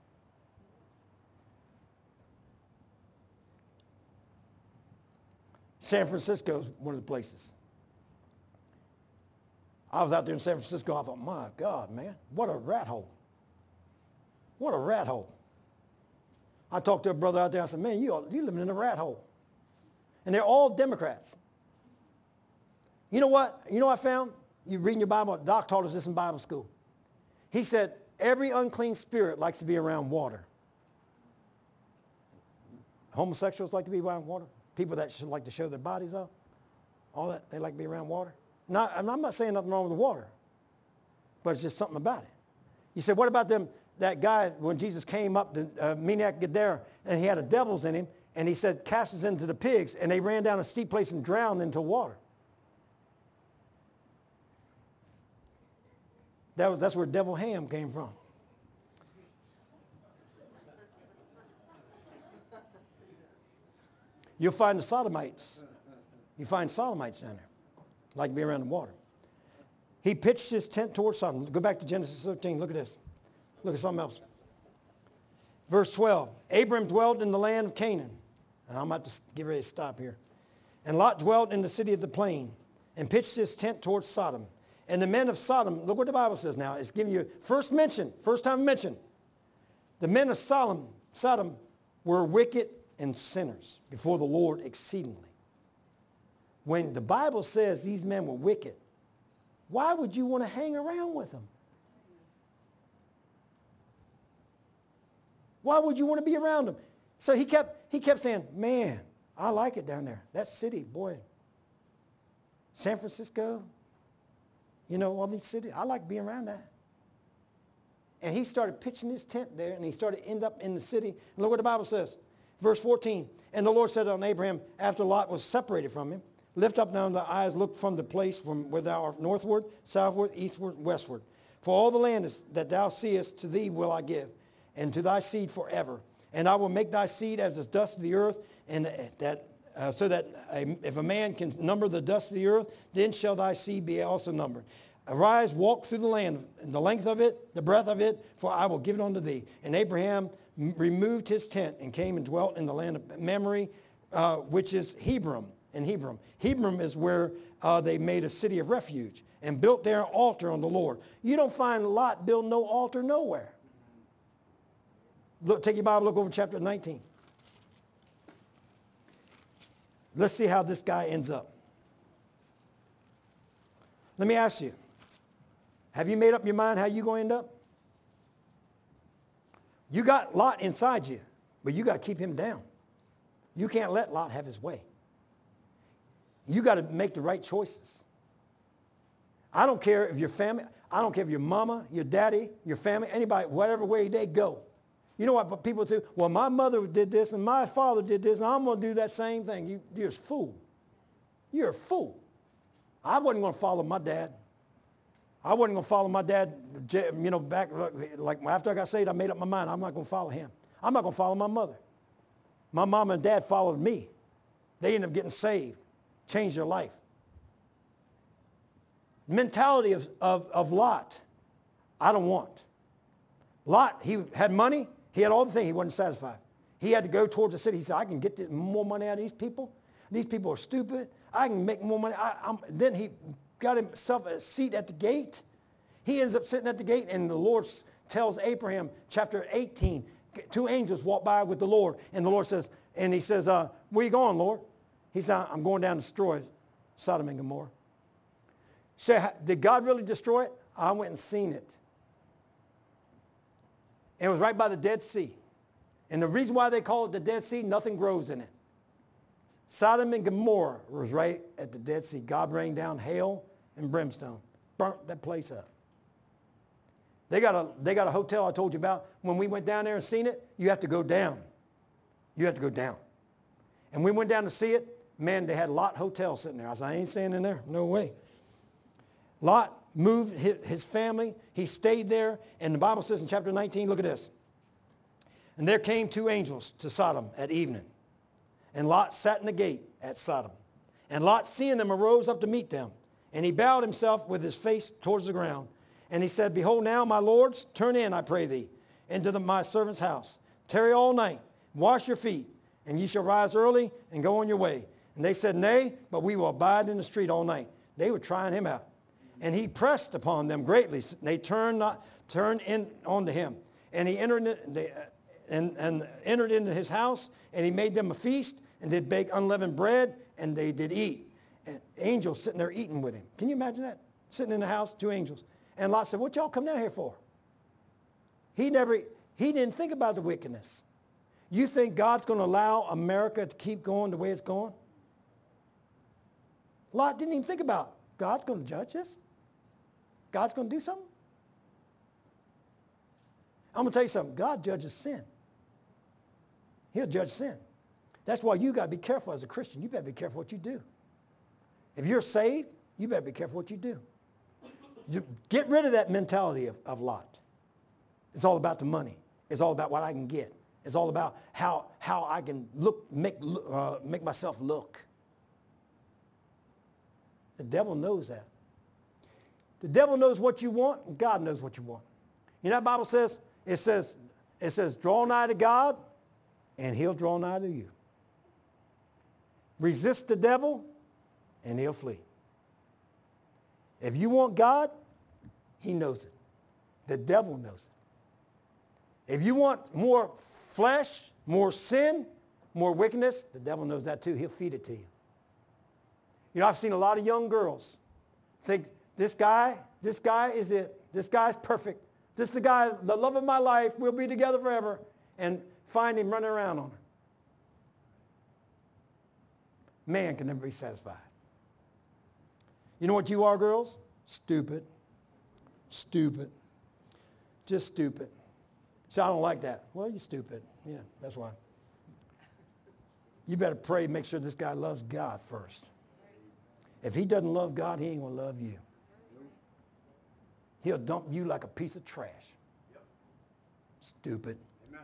San Francisco is one of the places. I was out there in San Francisco. I thought, my God, man, what a rat hole. What a rat hole. I talked to a brother out there. I said, man, you living in a rat hole. And they're all Democrats. You know what? You know what I found? You reading your Bible. Doc taught us this in Bible school. He said, every unclean spirit likes to be around water. Homosexuals like to be around water. People that should like to show their bodies off. All that, they like to be around water. And I'm not saying nothing wrong with the water, but it's just something about it. You said, what about that guy when Jesus came up to Meniach Gadara, and he had a devils in him, and he said, cast us into the pigs, and they ran down a steep place and drowned into water. That's where Devil Ham came from. You'll find the Sodomites. You find Sodomites down there. Like to be around the water. He pitched his tent towards Sodom. Go back to Genesis 13. Look at this. Look at something else. Verse 12. Abram dwelt in the land of Canaan. And I'm about to get ready to stop here. And Lot dwelt in the city of the plain and pitched his tent towards Sodom. And the men of Sodom, look what the Bible says now. It's giving you first time mention. The men of Sodom were wicked and sinners before the Lord exceedingly. When the Bible says these men were wicked, why would you want to hang around with them? Why would you want to be around them? So he kept saying, man, I like it down there. That city, boy. San Francisco, all these cities, I like being around that. And he started pitching his tent there, and he started to end up in the city. And look what the Bible says. Verse 14, and the Lord said unto Abraham, after Lot was separated from him, lift up now thy eyes, look from the place from where thou art northward, southward, eastward, westward. For all the land that thou seest, to thee will I give, and to thy seed forever. And I will make thy seed as the dust of the earth, and so that if a man can number the dust of the earth, then shall thy seed be also numbered. Arise, walk through the land, the length of it, the breadth of it, for I will give it unto thee. And Abraham removed his tent and came and dwelt in the land of Mamre, which is Hebron. In Hebron. Hebron is where they made a city of refuge and built there an altar on the Lord. You don't find Lot build no altar nowhere. Look, take your Bible, look over chapter 19. Let's see how this guy ends up. Let me ask you, have you made up your mind how you're going to end up? You got Lot inside you, but you got to keep him down. You can't let Lot have his way. You got to make the right choices. I don't care if your family, I don't care if your mama, your daddy, your family, anybody, whatever way they go. You know what people do? Well, my mother did this and my father did this and I'm going to do that same thing. You're a fool. You're a fool. I wasn't going to follow my dad. I wasn't going to follow my dad, back, like after I got saved, I made up my mind. I'm not going to follow him. I'm not going to follow my mother. My mom and dad followed me. They ended up getting saved, changed their life. Mentality of Lot, I don't want. Lot, he had money. He had all the things. He wasn't satisfied. He had to go towards the city. He said, I can get more money out of these people. These people are stupid. I can make more money. Then he got himself a seat at the gate. He ends up sitting at the gate, and the Lord tells Abraham, chapter 18, 2 angels walk by with the Lord, and the Lord says, and he says, where are you going, Lord? He said, I'm going down to destroy Sodom and Gomorrah. Say, did God really destroy it? I went and seen it. And it was right by the Dead Sea. And the reason why they call it the Dead Sea, nothing grows in it. Sodom and Gomorrah was right at the Dead Sea. God rained down hail and brimstone, burnt that place up. They got a hotel I told you about. When we went down there and seen it, you have to go down. You have to go down. And we went down to see it. Man, they had Lot Hotel sitting there. I said, I ain't staying in there. No way. Lot moved his family. He stayed there. And the Bible says in chapter 19, look at this. And there came 2 angels to Sodom at evening. And Lot sat in the gate at Sodom. And Lot, seeing them, arose up to meet them. And he bowed himself with his face towards the ground. And he said, behold now, my lords, turn in, I pray thee, into my servant's house. Tarry all night, wash your feet, and ye shall rise early and go on your way. And they said, nay, but we will abide in the street all night. They were trying him out. And he pressed upon them greatly. They turned in unto him. And he entered into his house, and he made them a feast, and did bake unleavened bread, and they did eat. And angels sitting there eating with him. Can you imagine that? Sitting in the house, 2 angels. And Lot said, what y'all come down here for? He didn't think about the wickedness. You think God's going to allow America to keep going the way it's going? Lot didn't even think about God's going to judge this. God's going to do something. I'm going to tell you something. God judges sin. He'll judge sin. That's why you got to be careful as a Christian. You better be careful what you do. If you're saved, you better be careful what you do. You get rid of that mentality of Lot. It's all about the money. It's all about what I can get. It's all about how I can make myself look. The devil knows that. The devil knows what you want, and God knows what you want. You know what the Bible says? It says, draw nigh to God, and he'll draw nigh to you. Resist the devil, and he'll flee. If you want God, he knows it. The devil knows it. If you want more flesh, more sin, more wickedness, the devil knows that too. He'll feed it to you. You know, I've seen a lot of young girls think, this guy is it. This guy's perfect. This is the guy, the love of my life. We'll be together forever. And find him running around on her. Man can never be satisfied. You know what you are, girls? Stupid. Stupid. Just stupid. So I don't like that. Well, you're stupid. Yeah, that's why. You better pray, make sure this guy loves God first. If he doesn't love God, he ain't going to love you. He'll dump you like a piece of trash. Yep. Stupid. Amen.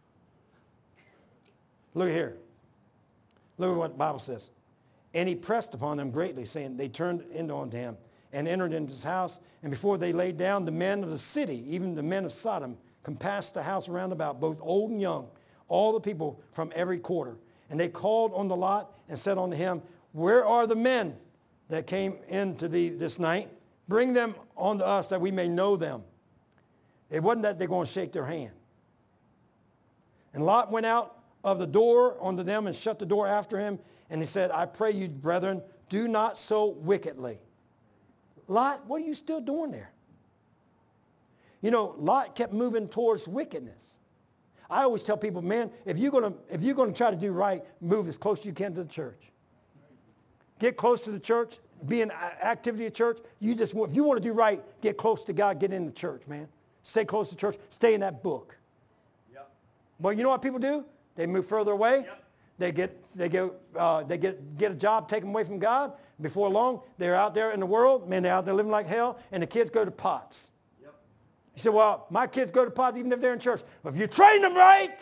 Look here. Look at what the Bible says. And he pressed upon them greatly, saying, they turned in unto him and entered into his house. And before they laid down, the men of the city, even the men of Sodom, compassed the house round about, both old and young, all the people from every quarter. And they called on the Lot and said unto him, where are the men that came into thee this night? Bring them unto us that we may know them. It wasn't that they're going to shake their hand. And Lot went out of the door unto them and shut the door after him. And he said, I pray you, brethren, do not so wickedly. Lot, what are you still doing there? You know, Lot kept moving towards wickedness. I always tell people, man, if you're going to try to do right, move as close as you can to the church. Get close to the church. Be in activity at church. If you want to do right, get close to God. Get in the church, man. Stay close to church. Stay in that book. Yep. Well, you know what people do? They move further away. Yep. They get a job taken away from God. Before long, they're out there in the world. Man, they're out there living like hell, and the kids go to pots. Yep. You say, well, my kids go to pots even if they're in church. Well, if you train them right,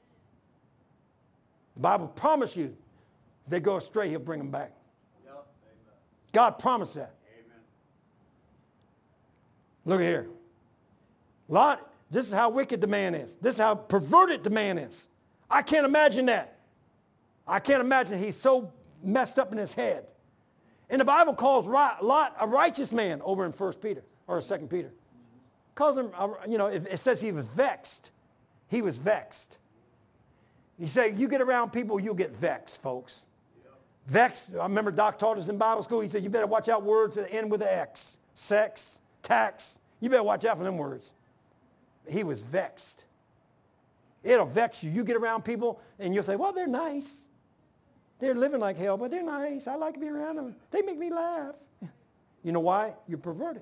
the Bible promises you, if they go astray, he'll bring them back. God promised that. Amen. Look at here. Lot, this is how wicked the man is. This is how perverted the man is. I can't imagine that. I can't imagine he's so messed up in his head. And the Bible calls Lot a righteous man over in 1 Peter. or 2 Peter. Calls him, it says he was vexed. He was vexed. You say, you get around people, you'll get vexed, folks. Vexed, I remember Doc taught us in Bible school, he said, you better watch out words that end with an X. Sex, tax, you better watch out for them words. He was vexed. It'll vex you. You get around people and you'll say, well, they're nice. They're living like hell, but they're nice. I like to be around them. They make me laugh. You know why? You're perverted.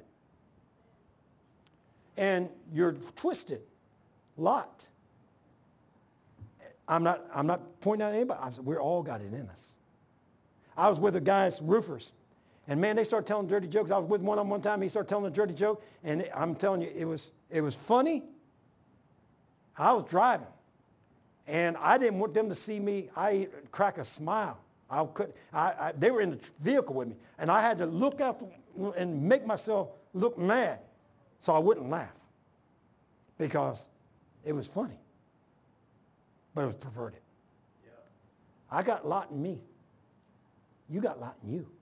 And you're twisted. Lot. I'm not pointing out anybody. We're all got it in us. I was with the guys, roofers, and man, they started telling dirty jokes. I was with one time. He started telling a dirty joke, and I'm telling you, it was funny. I was driving, and I didn't want them to see me. I crack a smile. They were in the vehicle with me, and I had to look out and make myself look mad so I wouldn't laugh because it was funny, but it was perverted. Yeah. I got Lot in me. You got Lot in you.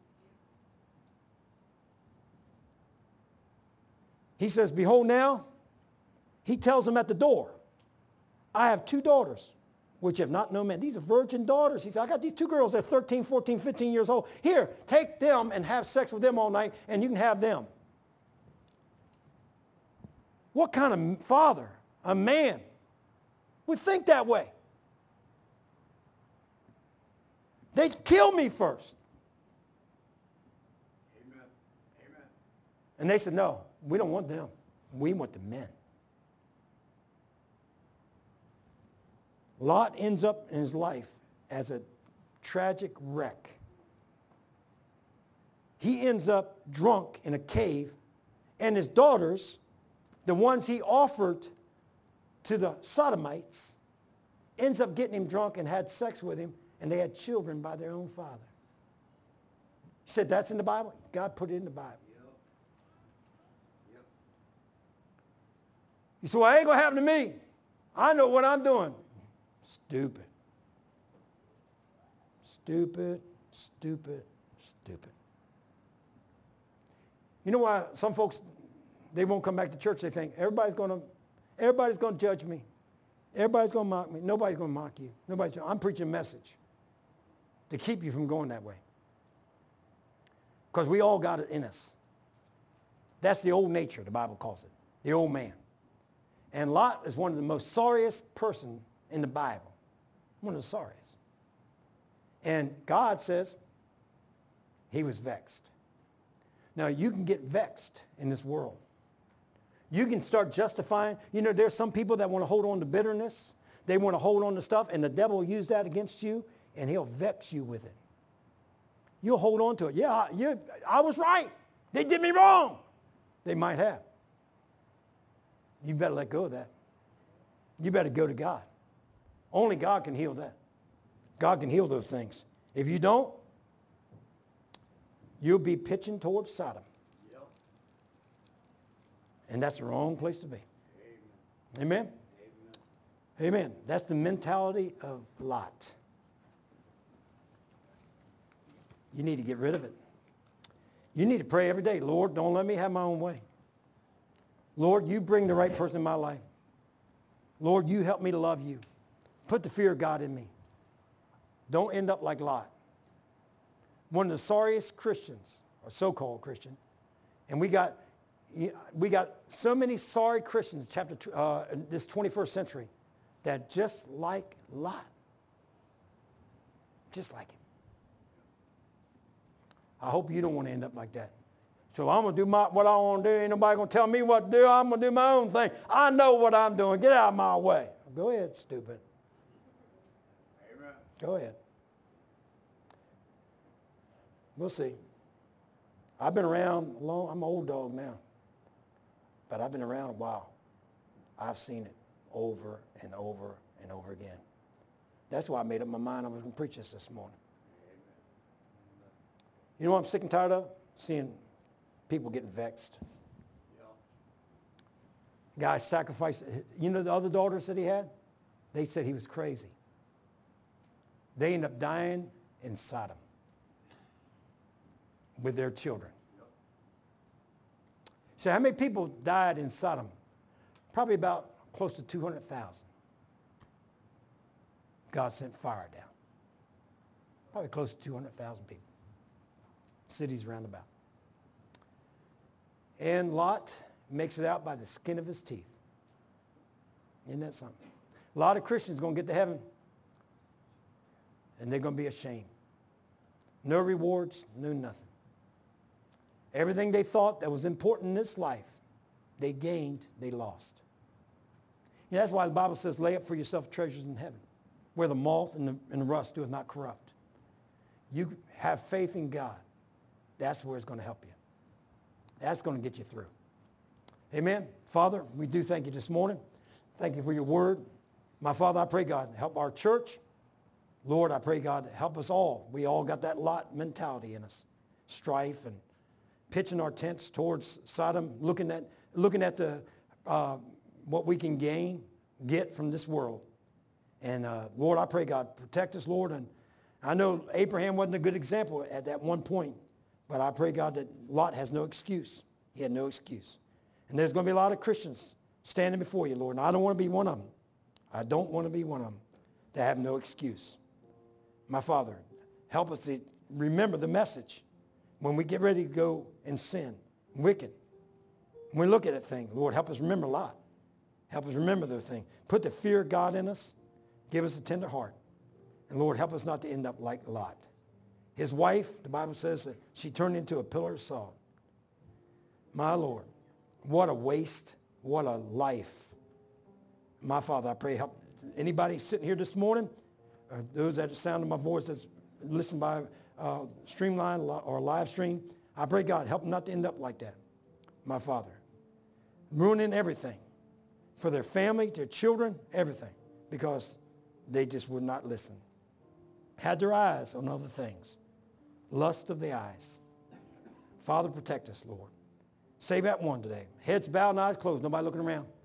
He says, behold now, he tells them at the door, I have 2 daughters which have not known man. These are virgin daughters. He said, I got these 2 girls. They're 13, 14, 15 years old. Here, take them and have sex with them all night, and you can have them. What kind of father, a man, would think that way? They'd kill me first. Amen. Amen. And they said, no, we don't want them. We want the men. Lot ends up in his life as a tragic wreck. He ends up drunk in a cave, and his daughters, the ones he offered to the Sodomites, ends up getting him drunk and had sex with him, and they had children by their own father. He said, that's in the Bible? God put it in the Bible. Yep. He said, well, it ain't going to happen to me. I know what I'm doing. Stupid. Stupid, stupid, stupid. You know why some folks, they won't come back to church? They think, everybody's going to judge me. Everybody's going to mock me. Nobody's going to mock you. I'm preaching a message to keep you from going that way. Because we all got it in us. That's the old nature, the Bible calls it. The old man. And Lot is one of the most sorriest person in the Bible. One of the sorriest. And God says he was vexed. Now, you can get vexed in this world. You can start justifying. You know, there's some people that want to hold on to bitterness. They want to hold on to stuff, and the devil will use that against you, and he'll vex you with it. You'll hold on to it. Yeah, I was right. They did me wrong. They might have. You better let go of that. You better go to God. Only God can heal that. God can heal those things. If you don't, you'll be pitching towards Sodom. Yep. And that's the wrong place to be. Amen? Amen? Amen. That's the mentality of Lot. You need to get rid of it. You need to pray every day, Lord, don't let me have my own way. Lord, you bring the right person in my life. Lord, you help me to love you. Put the fear of God in me. Don't end up like Lot. One of the sorriest Christians, or so-called Christian, and we got so many sorry Christians in this 21st century that just like Lot. Just like him. I hope you don't want to end up like that. So I'm going to do what I want to do. Ain't nobody going to tell me what to do. I'm going to do my own thing. I know what I'm doing. Get out of my way. Go ahead, stupid. Amen. Go ahead. We'll see. I've been around long. I'm an old dog now. But I've been around a while. I've seen it over and over and over again. That's why I made up my mind I was going to preach this morning. You know what I'm sick and tired of? Seeing people getting vexed. Yeah. Guys sacrificed. You know the other daughters that he had? They said he was crazy. They ended up dying in Sodom with their children. Yep. So how many people died in Sodom? Probably about close to 200,000. God sent fire down. Probably close to 200,000 people. Cities round about. And Lot makes it out by the skin of his teeth. Isn't that something? A lot of Christians are going to get to heaven, and they're going to be ashamed. No rewards, no nothing. Everything they thought that was important in this life, they gained, they lost. And that's why the Bible says, lay up for yourself treasures in heaven, where the moth and the rust doeth not corrupt. You have faith in God. That's where it's going to help you. That's going to get you through. Amen. Father, we do thank you this morning. Thank you for your word. My Father, I pray, God, help our church. Lord, I pray, God, help us all. We all got that Lot mentality in us. Strife and pitching our tents towards Sodom, looking at the what we can get from this world. And Lord, I pray, God, protect us, Lord. And I know Abraham wasn't a good example at that one point, but I pray, God, that Lot has no excuse. He had no excuse. And there's going to be a lot of Christians standing before you, Lord. And I don't want to be one of them. I don't want to be one of them to have no excuse. My Father, help us to remember the message when we get ready to go and sin, wicked. When we look at a thing, Lord, help us remember Lot. Help us remember those things. Put the fear of God in us. Give us a tender heart. And Lord, help us not to end up like Lot. His wife, the Bible says that she turned into a pillar of salt. My Lord, what a waste. What a life. My Father, I pray help anybody sitting here this morning, those that are the sound of my voice that's listening by Streamline or live stream, I pray, God, help them not to end up like that. My Father, ruining everything for their family, their children, everything, because they just would not listen. Had their eyes on other things. Lust of the eyes. Father, protect us, Lord. Save that one today. Heads bowed and eyes closed. Nobody looking around.